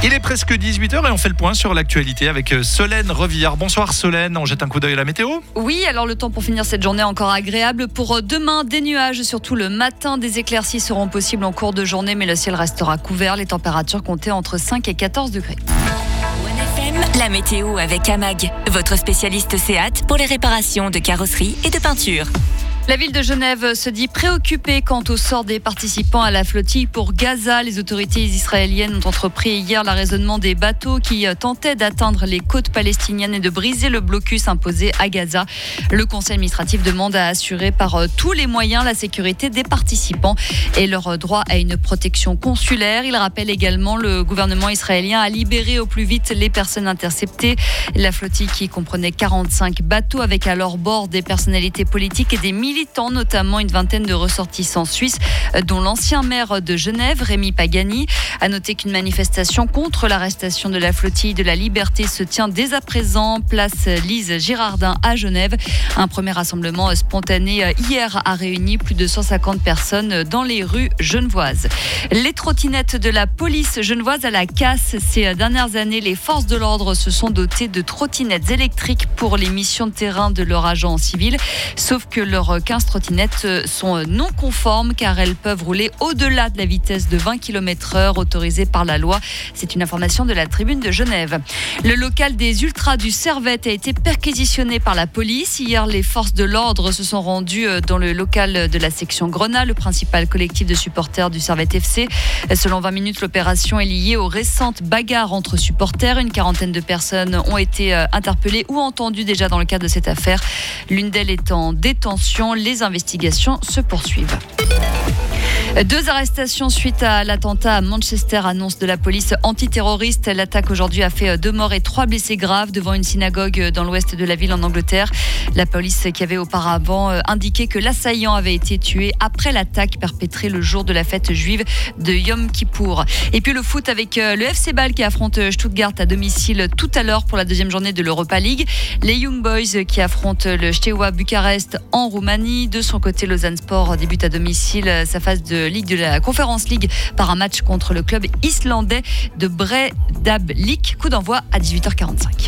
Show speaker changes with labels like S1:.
S1: Il est presque 18h et on fait le point sur l'actualité avec Solène Revillard. Bonsoir Solène, on jette un coup d'œil à la météo.
S2: Oui, alors le temps pour finir cette journée encore agréable. Pour demain, des nuages, surtout le matin. Des éclaircies seront possibles en cours de journée, mais le ciel restera couvert. Les températures comptées entre 5 et 14 degrés.
S3: La météo avec AMAG, votre spécialiste SEAT pour les réparations de carrosserie et de peinture.
S2: La ville de Genève se dit préoccupée quant au sort des participants à la flottille pour Gaza. Les autorités israéliennes ont entrepris hier l'arraisonnement des bateaux qui tentaient d'atteindre les côtes palestiniennes et de briser le blocus imposé à Gaza. Le conseil administratif demande à assurer par tous les moyens la sécurité des participants et leur droit à une protection consulaire. Il rappelle également le gouvernement israélien à libérer au plus vite les personnes interceptées. La flottille qui comprenait 45 bateaux avec à leur bord des personnalités politiques et des militants, notamment une vingtaine de ressortissants suisses, dont l'ancien maire de Genève, Rémi Pagani. À noter qu'une manifestation contre l'arrestation de la flottille de la Liberté se tient dès à présent, place Lise Girardin à Genève. Un premier rassemblement spontané hier a réuni plus de 150 personnes dans les rues genevoises. Les trottinettes de la police genevoise à la casse. Ces dernières années, les forces de l'ordre se sont dotées de trottinettes électriques pour les missions de terrain de leurs agents civils. Sauf que leurs 15 trottinettes sont non conformes car elles peuvent rouler au-delà de la vitesse de 20 km/h autorisée par la loi. C'est une information de la Tribune de Genève. Le local des Ultras du Servette a été perquisitionné par la police. Hier, les forces de l'ordre se sont rendues dans le local de la section Grenat, le principal collectif de supporters du Servette FC. Selon 20 minutes, l'opération est liée aux récentes bagarres entre supporters. Une quarantaine de personnes ont été interpellées ou entendues déjà dans le cadre de cette affaire. L'une d'elles est en détention. Les investigations se poursuivent. 2 arrestations suite à l'attentat à Manchester, annonce de la police antiterroriste. L'attaque aujourd'hui a fait 2 morts et 3 blessés graves devant une synagogue dans l'ouest de la ville en Angleterre. La police qui avait auparavant indiqué que l'assaillant avait été tué après l'attaque perpétrée le jour de la fête juive de Yom Kippour. Et puis le foot avec le FC Bâle qui affronte Stuttgart à domicile tout à l'heure pour la 2e journée de l'Europa League. Les Young Boys qui affrontent le Steaua Bucarest en Roumanie. De son côté, Lausanne Sport débute à domicile sa phase de Ligue de la Conference League par un match contre le club islandais de Breiðablik. Coup d'envoi à 18h45.